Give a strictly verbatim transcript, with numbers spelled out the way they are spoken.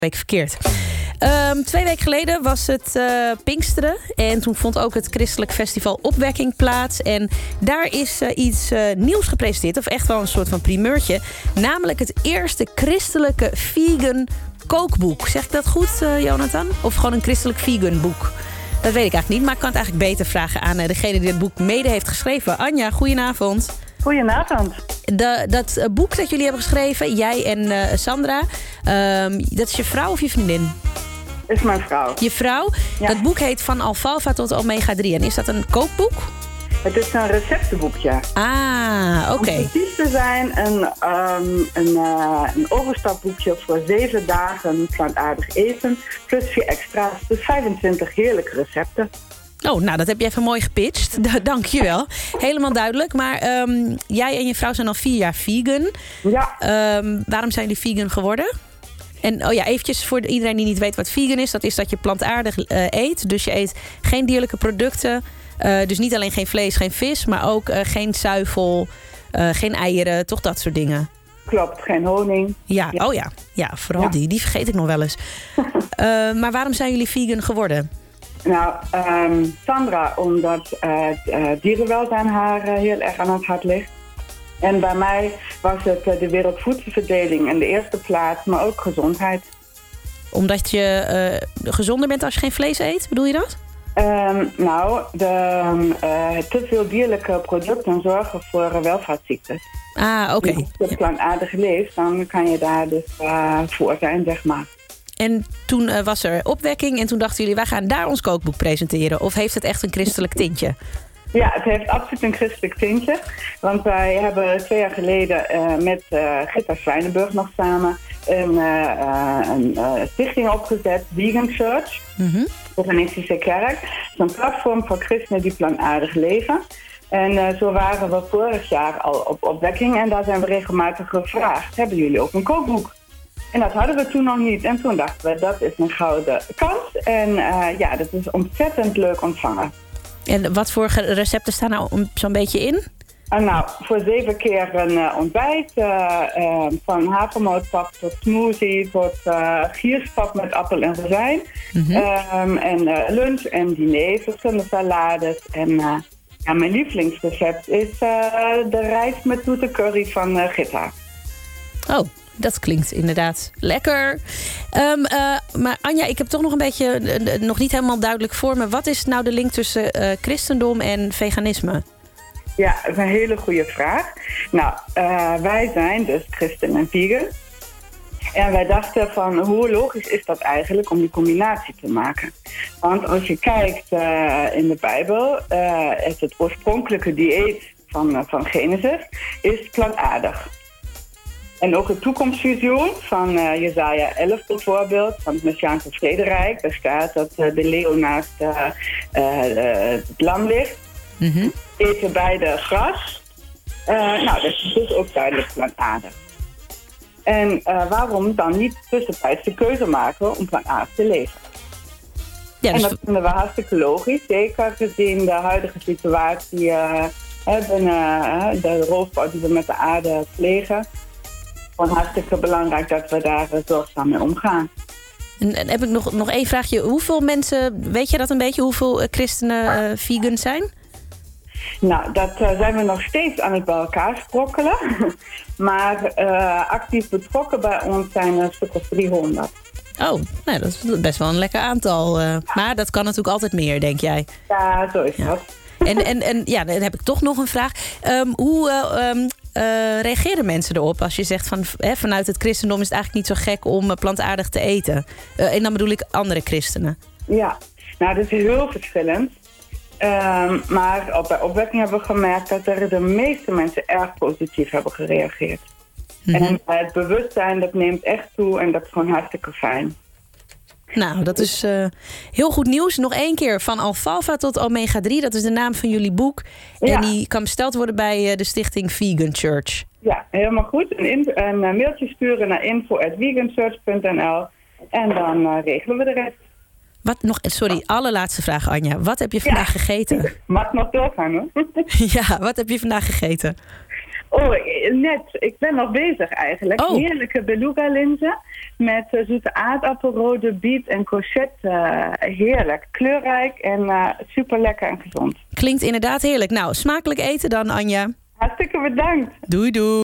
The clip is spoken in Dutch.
week verkeerd. Um, twee weken geleden was het uh, Pinksteren. En toen vond ook het Christelijk Festival Opwekking plaats. En daar is uh, iets uh, nieuws gepresenteerd. Of echt wel een soort van primeurtje. Namelijk het eerste christelijke vegan kookboek. Zeg ik dat goed, uh, Jonathan? Of gewoon een christelijk vegan boek? Dat weet ik eigenlijk niet. Maar ik kan het eigenlijk beter vragen aan uh, degene die het boek mede heeft geschreven. Anja, goedenavond. Goedenavond. De, dat uh, boek dat jullie hebben geschreven, jij en uh, Sandra. Um, dat is je vrouw of je vriendin? Is mijn vrouw. Je vrouw. Ja. Dat boek heet Van Alfalfa tot Omega drie. En is dat een kookboek? Het is een receptenboekje. Ah, oké. Okay. Om precies te zijn, een, um, een, uh, een overstapboekje voor zeven dagen plantaardig eten. Plus vier extra's. Dus vijfentwintig heerlijke recepten. Oh, nou, dat heb je even mooi gepitcht. Dank je wel. Helemaal duidelijk. Maar um, jij en je vrouw zijn al vier jaar vegan. Ja. Um, waarom zijn jullie vegan geworden? En oh ja, eventjes voor iedereen die niet weet wat vegan is. Dat is dat je plantaardig uh, eet. Dus je eet geen dierlijke producten. Uh, dus niet alleen geen vlees, geen vis. Maar ook uh, geen zuivel, uh, geen eieren. Toch dat soort dingen. Klopt, geen honing. Ja, ja. Oh ja. Ja, vooral ja. die. Die vergeet ik nog wel eens. uh, maar waarom zijn jullie vegan geworden? Nou, um, Sandra, omdat uh, uh, dierenwelzijn haar uh, heel erg aan het hart ligt. En bij mij was het uh, de wereldvoedselverdeling in de eerste plaats, maar ook gezondheid. Omdat je uh, gezonder bent als je geen vlees eet, bedoel je dat? Um, nou, de, uh, te veel dierlijke producten zorgen voor uh, welvaartsziektes. Ah, oké. Okay. Als je plantaardig leeft, dan kan je daar dus uh, voor zijn, zeg maar. En toen uh, was er opwekking en toen dachten jullie, wij gaan daar ons kookboek presenteren. Of heeft het echt een christelijk tintje? Ja, het heeft absoluut een christelijk tintje. Want wij hebben twee jaar geleden uh, met uh, Gitta Zwijnenburg nog samen een, uh, uh, een uh, stichting opgezet, Vegan Church, mm-hmm. Organistische kerk. Het is een platform voor christenen die plantaardig leven. En uh, zo waren we vorig jaar al op opwekking en daar zijn we regelmatig gevraagd, hebben jullie ook een kookboek? En dat hadden we toen nog niet. En toen dachten we, dat is een gouden kans. En uh, ja, dat is ontzettend leuk ontvangen. En wat voor recepten staan nou zo'n beetje in? Uh, nou, voor zeven keer een uh, ontbijt. Uh, uh, van havermoutpap tot smoothie tot uh, gierspap met appel en rozijn. Mm-hmm. Um, en uh, lunch en diner, verschillende salades. En uh, ja, mijn lievelingsrecept is uh, de rijst met zoete curry van uh, Gitta. Oh. Dat klinkt inderdaad lekker. Um, uh, maar Anja, ik heb toch nog een beetje, uh, nog niet helemaal duidelijk voor me. Wat is nou de link tussen uh, christendom en veganisme? Ja, dat is een hele goede vraag. Nou, uh, wij zijn dus christen en vegan. En wij dachten van, hoe logisch is dat eigenlijk om die combinatie te maken? Want als je kijkt uh, in de Bijbel, uh, is het oorspronkelijke dieet van, uh, van Genesis is plantaardig. En ook het toekomstvisioen van uh, Jesaja elf bijvoorbeeld, van het Messiaanse vrederijk. Daar staat dat uh, de leeuw naast uh, uh, het lam ligt. Mm-hmm. Eten beide gras. Uh, nou, dat is dus ook duidelijk plantaardig. En uh, waarom dan niet tussentijds de keuze maken om plantaardig te leven? Ja, dus... En dat vinden we hartstikke logisch, zeker gezien de huidige situatie uh, binnen uh, de roofbouw die we met de aarde plegen. Gewoon hartstikke belangrijk dat we daar zorgzaam mee omgaan. En, en heb ik nog, nog één vraagje. Hoeveel mensen, weet je dat een beetje, hoeveel christenen uh, vegan zijn? Nou, dat uh, zijn we nog steeds aan het bij elkaar sprokkelen. maar uh, actief betrokken bij ons zijn er een stuk of driehonderd. Oh, nou, dat is best wel een lekker aantal. Uh, maar dat kan natuurlijk altijd meer, denk jij? Ja, zo is ja. dat. En, en, en ja, dan heb ik toch nog een vraag. Um, hoe uh, um, uh, reageren mensen erop als je zegt van hè, vanuit het christendom is het eigenlijk niet zo gek om uh, plantaardig te eten? Uh, en dan bedoel ik andere christenen. Ja, nou dat is heel verschillend. Um, maar op, bij opwekking hebben we gemerkt dat er de meeste mensen erg positief hebben gereageerd. Mm-hmm. En het bewustzijn dat neemt echt toe en dat is gewoon hartstikke fijn. Nou, dat is uh, heel goed nieuws. Nog één keer, van Alfalfa tot Omega drie. Dat is de naam van jullie boek. Ja. En die kan besteld worden bij uh, de stichting Vegan Church. Ja, helemaal goed. Een, in, een mailtje sturen naar info at veganchurch punt n l en dan uh, regelen we de rest. Wat nog? Sorry, allerlaatste vraag, Anja. Wat heb je vandaag ja. gegeten? Mag nog doorgaan, hoor. Ja, wat heb je vandaag gegeten? Oh, net. Ik ben nog bezig eigenlijk. Oh. Heerlijke beluga-linzen met uh, zoete aardappel, rode biet en courgette. Uh, heerlijk. Kleurrijk en uh, super lekker en gezond. Klinkt inderdaad heerlijk. Nou, smakelijk eten dan, Anja. Hartstikke bedankt. Doei doei.